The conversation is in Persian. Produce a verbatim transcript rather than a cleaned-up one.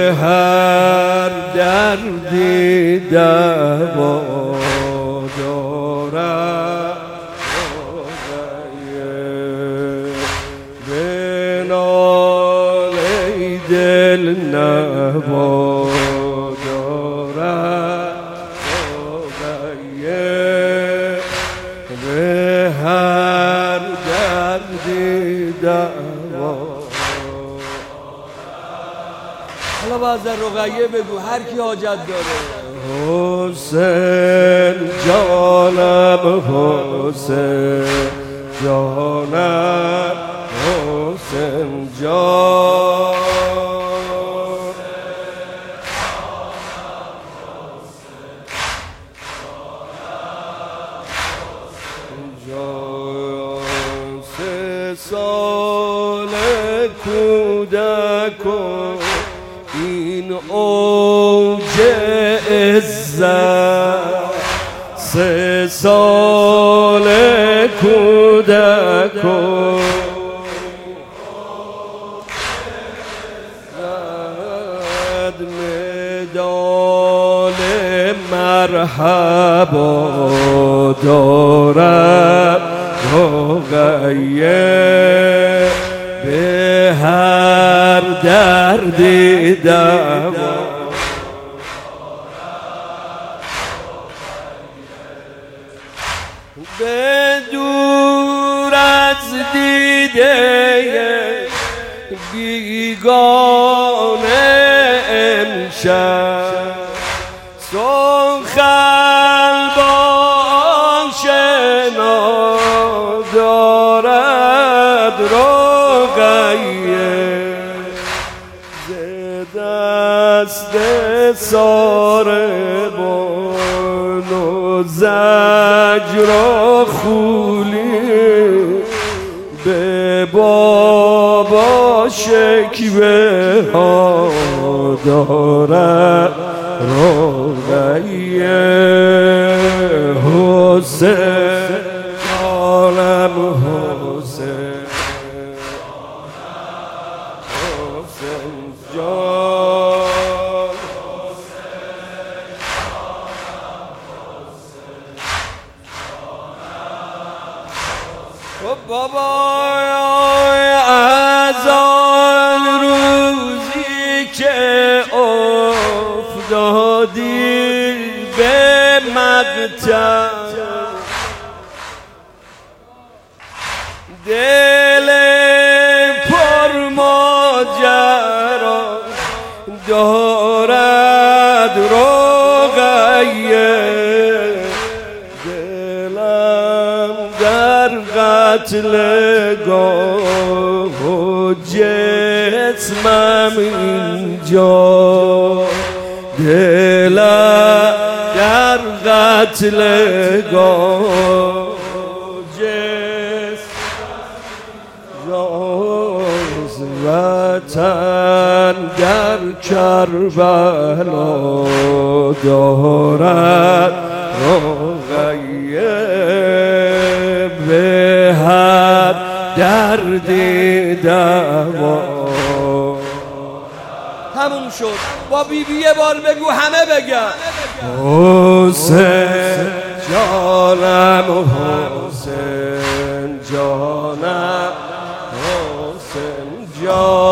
هر دردی دوا دارد به ناله دل نوا دارد به هر دردی دوا. حالا باز در رقیه بگو هر کی حاجت داره. حسین جانم حسین جانم حسین جان جان سه سال کودک این اوج عزت سه سال کودک مدال مرحبا دارد رقیه به هر دردی دوا. به دور از دیده بیگانه امشب سخن با آشنا دارد رقیه ز دست ساربان و زجر و خولی به بابا شکوه ها دارد رقیه حسین جانم حسین حسین جان خب بابا از آن روزی که افتادی به مقتل دل پر ماجرا دارد رقیه دلم در قتل گاه و جسمم اینجا دلم در قتل گاه وطن در کربلا دارد رقیه به هر دردی دوا. همون شد. با بی بی یه بار بگو همه بگن حسین جانم حسین جانم حسین جان